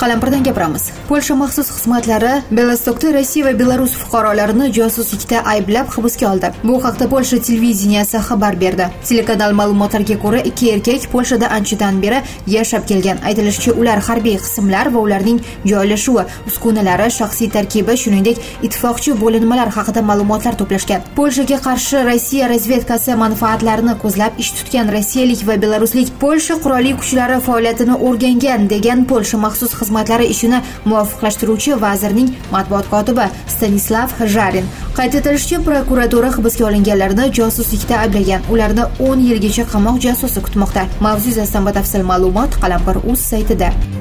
Qalampirdan gapiramiz. Polsha maxsus xizmatlari Belostokda Rossiya va Belarus fuqarolarini josuslikda ayblab hibsga oldi. Bu haqda Polsha televideniyasi xabar berdi. Telekanal ma'lumotlariga ko'ra, ikki erkak Polshada anchadan beri yashab kelgan. Aytilishicha, ular harbiy qismlar va ularning joylashuvi, uskunalari, shaxsiy tarkibi, shuningdek ittifoqchi bo'linmalar haqida ma'lumotlar to'plashgan. Polshaga qarshi Rossiya razvedkasi manfaatlarini ko'zlab ish tutgan rossiyalik va belaruslik Polsha qurolli kuchlari faoliyatini o'rgangan degan Polsha maxsus xizmatlari ishini muvofiqlashtiruvchi vazirning matbuot kotibi Stanislav Zharin. Qayd etilishicha, prokuratura hibsga olinganlarni josuslikda ayblagan. Ularni 10 yilgacha qamoq jazosi kutmoqda. Mavzu yuzasidan batafsil ma'lumot Qalampir.uz saytida.